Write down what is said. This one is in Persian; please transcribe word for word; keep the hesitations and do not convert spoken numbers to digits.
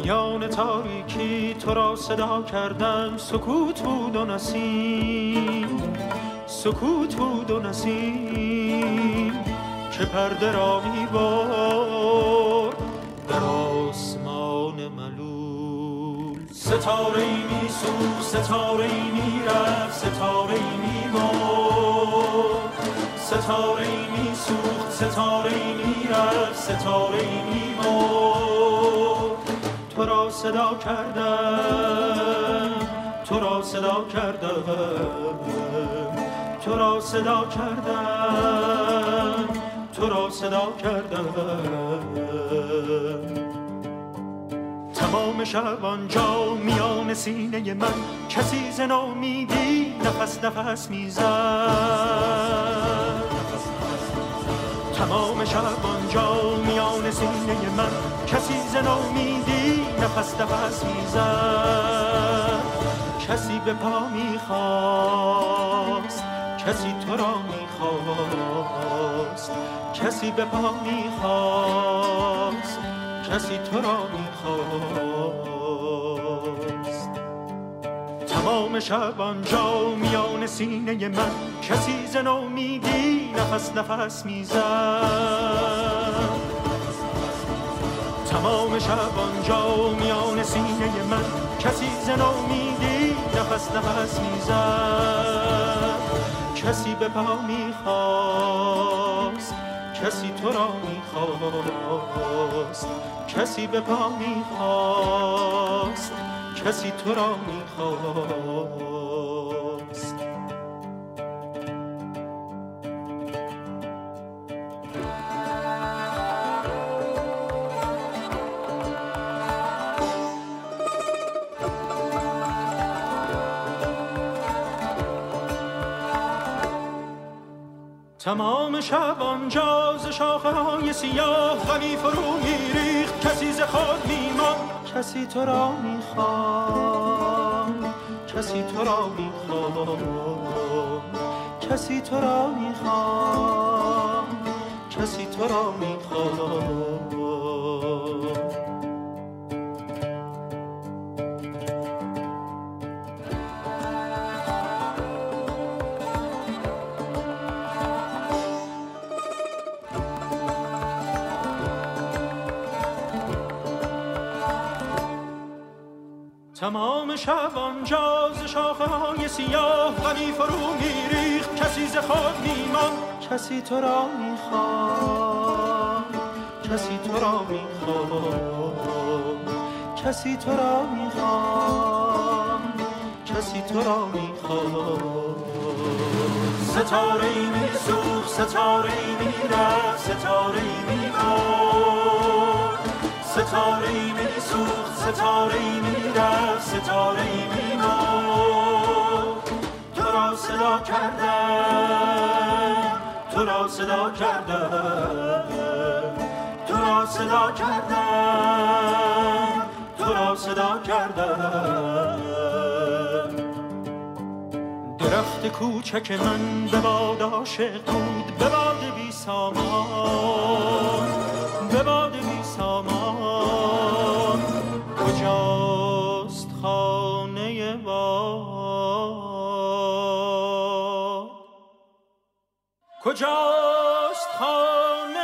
میان تاریکی تو را صدا کردم، سکوت بود و نسیم، سکوت بود و نسیم که پرده را می برد در آسمان ملول. ستاره ای می سوخت، ستاره ای می رفت، ستاره ای می مرد، ستاره ای می سوخت، ستاره ای می رفت، ستاره ای می مرد. تو را صدا کردم، تو را صدا کردم، تو را صدا کردم، تو را صدا کردم. تمام شب آنجا میان سینه من کسی ز ناامیدی نفس نفس میزد. تمام شب آنجا میان سینه من کسی ز ناامیدی نفس نفس میزد. کسی به پا میخواست، کسی تو را میخواست، کسی به پا میخواست، کسی تو را میخواست. تمام شب آنجا میان سینه من کسی ز ناامیدی نفس نفس میزد. تمام شب آنجا میان سینه من کسی ز ناامیدی نفس نفس میزد. کسی به پا میخواست، کسی تو را میخواست، کسی به پا میخواست، کسی تو را میخواست. تمام شب آنجا ز شاخه‌های سیاه غمی فرو می‌ریخت، کسی ز خود می‌ماند. کسی تو را می‌خواند، کسی تو را می‌خواند، کسی تو را می‌خواند، کسی تو را می‌خواند. تمام شب آنجا ز شاخه‌های سیاه غمی فرو می‌ریخت، کسی ز خود می‌ماند. کسی تو را می‌خواند، کسی تو را می‌خواند، کسی تو را می‌خواند، کسی تو را می‌خواند. ستاره‌ای می‌سوخت، ستاره‌ای می‌رفت، ستاره‌ای می‌مرد، ستاره‌ای می‌سوخت، ستاره‌ای می‌رفت، ستاره‌ای می‌مرد. تو را صدا کردم، تو را صدا کردم، تو را صدا کردم، تو را صدا کردم. درخت کوچک من به باد عاشق بود، به باد بی سامان، به باد بی سامان. کجاست خانه باد، کجاست خانه